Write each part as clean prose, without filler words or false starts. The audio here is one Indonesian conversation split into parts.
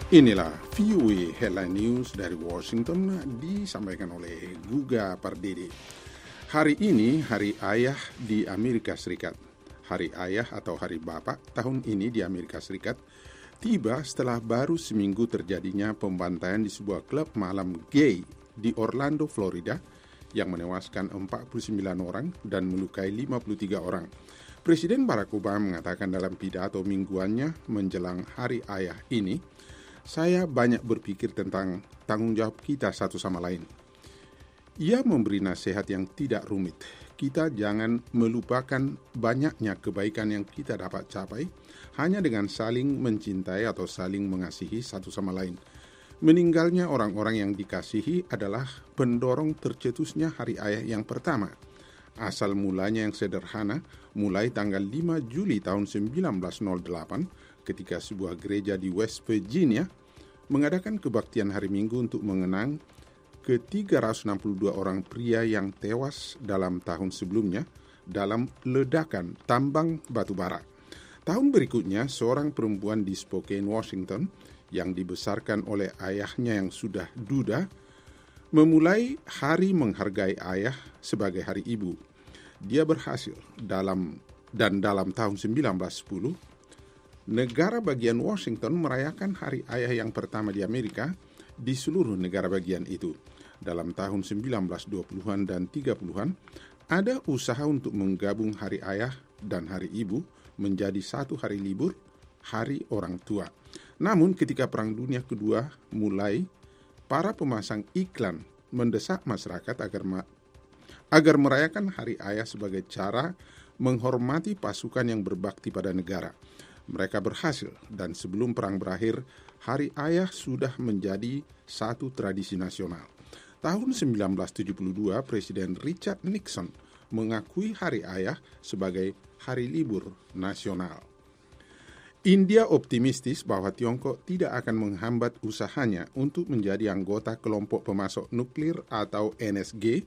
Inilah VOA Headline News dari Washington disampaikan oleh Guga Pardede. Hari ini Hari Ayah di Amerika Serikat. Hari Ayah atau Hari Bapak tahun ini di Amerika Serikat tiba setelah baru seminggu terjadinya pembantaian di sebuah klub malam gay di Orlando, Florida yang menewaskan 49 orang dan melukai 53 orang. Presiden Barack Obama mengatakan dalam pidato mingguannya menjelang Hari Ayah ini, "Saya banyak berpikir tentang tanggung jawab kita satu sama lain." Ia memberi nasihat yang tidak rumit. Kita jangan melupakan banyaknya kebaikan yang kita dapat capai hanya dengan saling mencintai atau saling mengasihi satu sama lain. Meninggalnya orang-orang yang dikasihi adalah pendorong tercetusnya Hari Ayah yang pertama. Asal mulanya yang sederhana, mulai tanggal 5 Juli tahun 1908, ketika sebuah gereja di West Virginia mengadakan kebaktian hari Minggu untuk mengenang ke-362 orang pria yang tewas dalam tahun sebelumnya dalam ledakan tambang batu bara. Tahun berikutnya, seorang perempuan di Spokane, Washington, yang dibesarkan oleh ayahnya yang sudah duda, memulai hari menghargai ayah sebagai hari ibu. Dia berhasil dalam tahun 1910, negara bagian Washington merayakan Hari Ayah yang pertama di Amerika di seluruh negara bagian itu. Dalam tahun 1920-an dan 30-an, ada usaha untuk menggabung Hari Ayah dan Hari Ibu menjadi satu hari libur, Hari Orang Tua. Namun ketika Perang Dunia Kedua mulai, para pemasang iklan mendesak masyarakat agar merayakan Hari Ayah sebagai cara menghormati pasukan yang berbakti pada negara. Mereka berhasil, dan sebelum perang berakhir, Hari Ayah sudah menjadi satu tradisi nasional. Tahun 1972, Presiden Richard Nixon mengakui Hari Ayah sebagai hari libur nasional. India optimistis bahwa Tiongkok tidak akan menghambat usahanya untuk menjadi anggota kelompok pemasok nuklir atau NSG,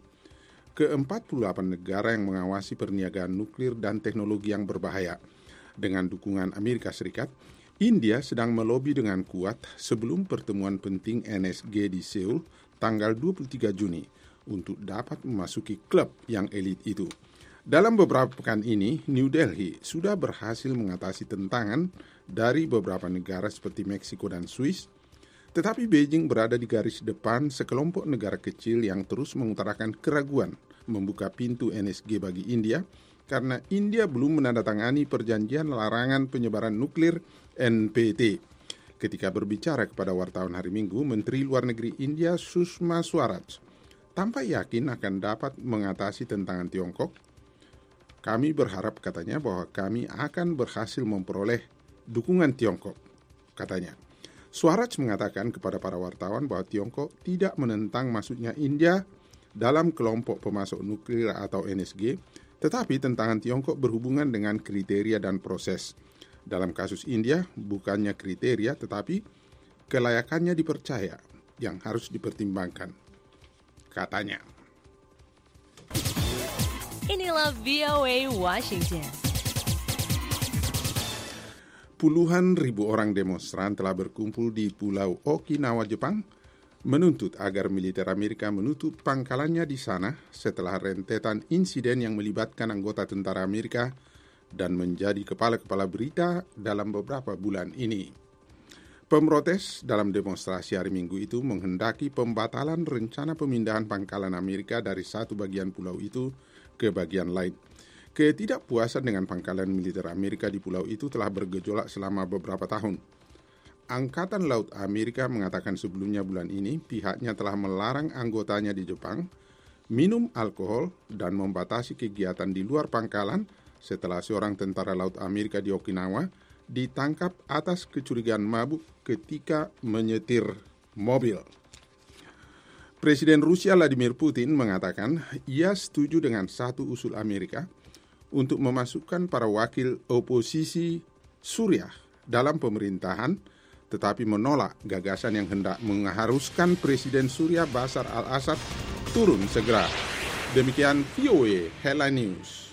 ke-48 negara yang mengawasi perniagaan nuklir dan teknologi yang berbahaya. Dengan dukungan Amerika Serikat, India sedang melobi dengan kuat sebelum pertemuan penting NSG di Seoul tanggal 23 Juni untuk dapat memasuki klub yang elit itu. Dalam beberapa pekan ini, New Delhi sudah berhasil mengatasi tentangan dari beberapa negara seperti Meksiko dan Swiss, tetapi Beijing berada di garis depan sekelompok negara kecil yang terus mengutarakan keraguan membuka pintu NSG bagi India karena India belum menandatangani perjanjian larangan penyebaran nuklir NPT. Ketika berbicara kepada wartawan hari Minggu, Menteri Luar Negeri India Sushma Swaraj tampak yakin akan dapat mengatasi tentangan Tiongkok. "Kami berharap," katanya, "bahwa kami akan berhasil memperoleh dukungan Tiongkok," katanya. Swaraj mengatakan kepada para wartawan bahwa Tiongkok tidak menentang masuknya India dalam kelompok pemasok nuklir atau NSG, tetapi tentangan Tiongkok berhubungan dengan kriteria dan proses. Dalam kasus India, bukannya kriteria, tetapi kelayakannya dipercaya yang harus dipertimbangkan, katanya. Inilah VOA Washington. Puluhan ribu orang demonstran telah berkumpul di Pulau Okinawa, Jepang, menuntut agar militer Amerika menutup pangkalannya di sana setelah rentetan insiden yang melibatkan anggota tentara Amerika dan menjadi kepala-kepala berita dalam beberapa bulan ini. Pemrotes dalam demonstrasi hari Minggu itu menghendaki pembatalan rencana pemindahan pangkalan Amerika dari satu bagian pulau itu ke bagian lain. Ketidakpuasan dengan pangkalan militer Amerika di pulau itu telah bergejolak selama beberapa tahun. Angkatan Laut Amerika mengatakan sebelumnya bulan ini pihaknya telah melarang anggotanya di Jepang minum alkohol dan membatasi kegiatan di luar pangkalan setelah seorang tentara Laut Amerika di Okinawa ditangkap atas kecurigaan mabuk ketika menyetir mobil. Presiden Rusia Vladimir Putin mengatakan ia setuju dengan satu usul Amerika untuk memasukkan para wakil oposisi Suriah dalam pemerintahan, tetapi menolak gagasan yang hendak mengharuskan Presiden Suriah Bashar al-Assad turun segera. Demikian VOA Headline News.